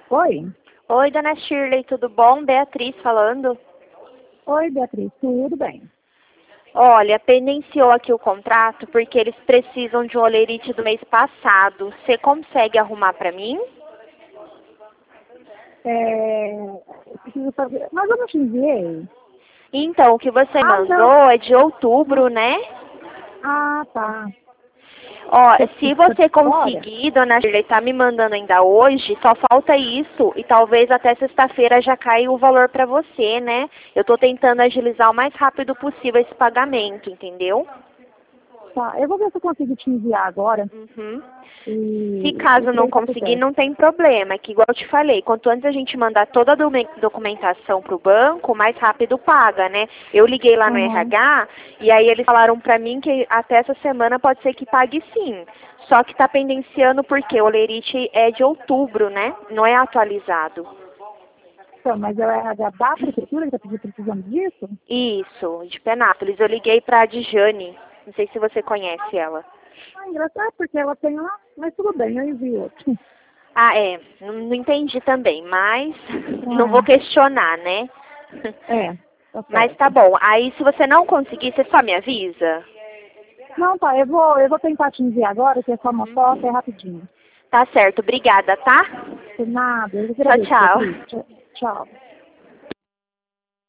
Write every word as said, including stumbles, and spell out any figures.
Oi? Oi, dona Shirley, tudo bom? Beatriz falando. Oi, Beatriz, tudo bem? Olha, pendenciou aqui o contrato porque eles precisam de um olerite do mês passado. Você consegue arrumar para mim? É, eu preciso fazer... Mas eu não te enviei. Então, o que você Ah, mandou não. é de outubro, né? Ah, tá. Ó, Você se precisa você de fora? conseguir, dona Shirley, tá me mandando ainda hoje, só falta isso. E talvez até sexta-feira já caia o valor para você, né? Eu tô tentando agilizar o mais rápido possível esse pagamento, entendeu? Tá, eu vou ver se eu consigo te enviar agora. Uhum. Se E, e caso por não aí tá tudo conseguir, certo. não tem problema. É que, igual eu te falei, quanto antes a gente mandar toda a docu- documentação para o banco, mais rápido paga, né? Eu liguei lá no Uhum. R H e aí eles falaram para mim que até essa semana pode ser que pague sim. Só que está pendenciando porque o lerite é de outubro, né? Não é atualizado. Então, mas é o R H da prefeitura que está precisando disso? Isso, de Penápolis. Eu liguei para a Dijane. Não sei se você conhece ela. Ah, engraçado, porque ela tem lá, mas tudo bem, eu envio outro. Ah, é. Não, não entendi também, mas não vou Ah, questionar, né? é, tá Mas tá certo. bom. Aí se você não conseguir, você só me avisa? Não, tá, eu vou, eu vou tentar te enviar agora, que é só uma Uhum. foto, é rapidinho. Tá certo. Obrigada, tá? Por nada, eu Tchau, agradeço, tchau. Beatriz. Tchau. Tchau.